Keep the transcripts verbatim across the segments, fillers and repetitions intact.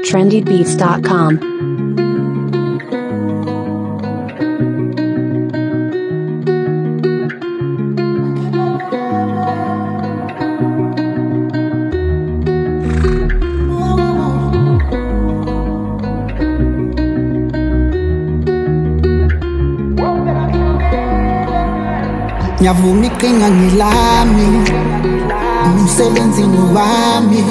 trendy beats dot com. Ngiyavuma iqhinga ngilami, umsebenzini wami,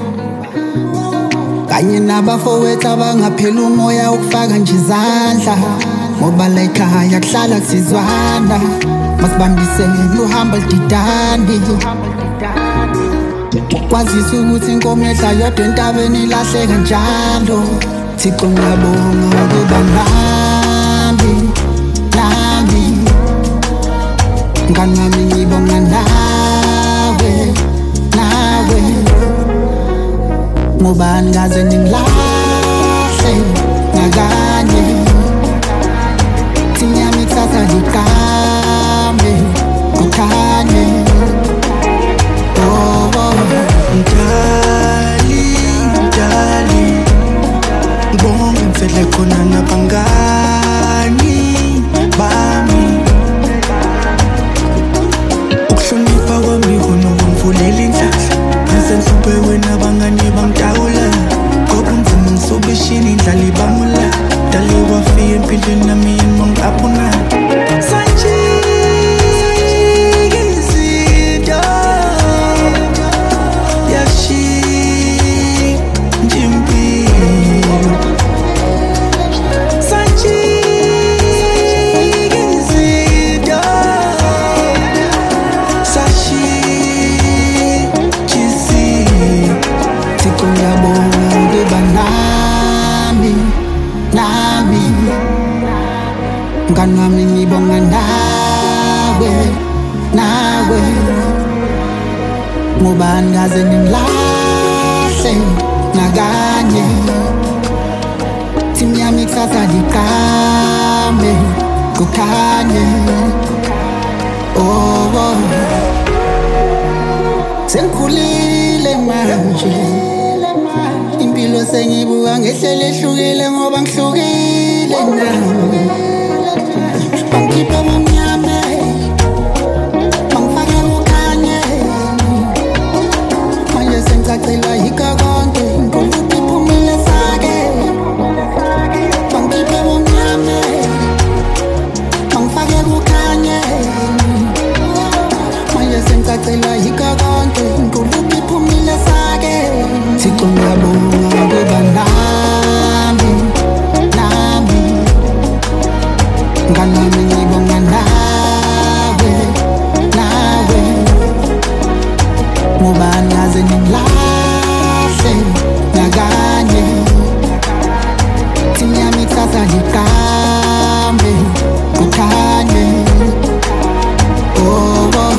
kanye nabafowethu abangaphela umoya ukufaka nje izandla, ngoba la ekhaya kuhlala kusizwana, masibambisene uhambo lididani, kwazisa ukuthi inkomo edla yodwa entabeni ilahleka njalo. Thixo ngiyabonga ukuba nami, nami ngani wami ngibonga nawe, nawe ngubani ngaze ningilahle ngakanye, thini yami kusasa liqame kukhanye. Oh, oh. Mdali, mdali ngibonga ngifele khona nabangani bami, ukuhlonipha kwami khona kwangivulela indlala, ngisenhluphe wena abangani bangitawula, ngoba umvumo ngisobishini indlala ibamula, dali wafika empilweni nami yini mangiqaphuna ngani wami ngibonga nawe, nawe ngubani ngaze ningilahle ngakanye, thini yami kusasa liqame kukhanye. Oh, oh. Sengikhulile manje, impilo sengibuka ngehlelo ehlukile ngoba ngihlukile nawe. Bangikhipha ubumnyama, bangifake kukhanye, manje sengicacelwa yikho konke, ngikholwa ukuthi iphumile sake. Bangikhipha ubumnyama, bangifake kukhanye, manje sengicacelwa yikho konke, ngikholwa ukuthi iphumile sake. Thixo ngiyabonga ukuba nami, nami ngani wami ngibonga nawe, nawe ngubani ngaze ningilahle ngakanye, thini yami kusasa liqame kukhanye. Oh, oh.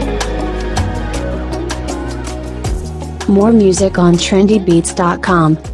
More music on trendy beats dot com.